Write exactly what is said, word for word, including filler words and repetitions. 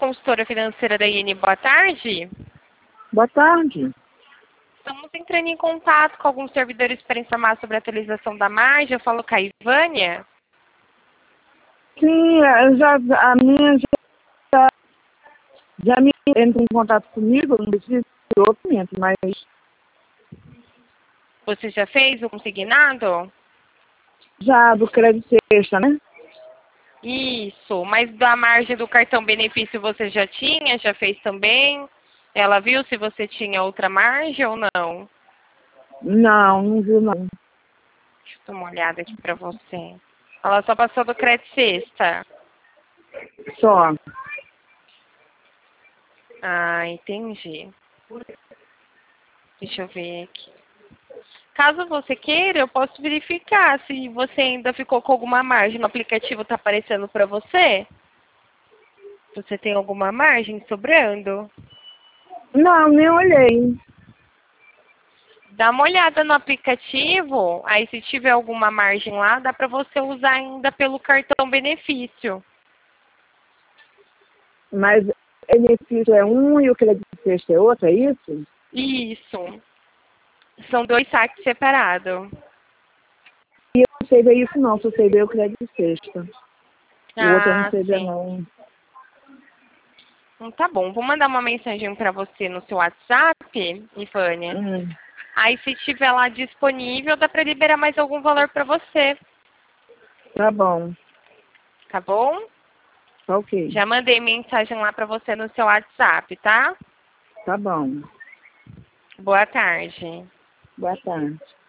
consultora financeira da I N. Boa tarde. Boa tarde. Estamos entrando em contato com alguns servidores para informar sobre a atualização da margem. Eu falo com a Ivânia. Sim, eu já, a minha já, já me entra em contato comigo, não preciso de documento, mas Você já fez o consignado? já do crédito sexta, né? Isso, mas da margem do cartão benefício você já tinha? Já fez também? Ela viu se você tinha outra margem ou não? Não, não viu não. Deixa eu dar uma olhada aqui para você. Ela só passou do crédito sexta. Só. Ah, entendi. Deixa eu ver aqui. Caso você queira, eu posso verificar se você ainda ficou com alguma margem. No aplicativo está aparecendo para você? Você tem alguma margem sobrando? Não, nem olhei. Dá uma olhada no aplicativo, aí se tiver alguma margem lá, dá para você usar ainda pelo cartão benefício. Mas benefício é um e o crédito sexta é outro, é isso? Isso. São dois saques separados. E eu não sei ver isso não, só sei ver o crédito sexta. O outro eu não Ah, sei ver sim. não. Então, tá bom, vou mandar uma mensagem para você no seu WhatsApp, Ivânia. Hum, Aí, se tiver lá disponível, dá para liberar mais algum valor para você, tá bom, tá bom? tá ok, Já mandei mensagem lá para você no seu WhatsApp, tá? tá bom. Boa tarde. Boa tarde.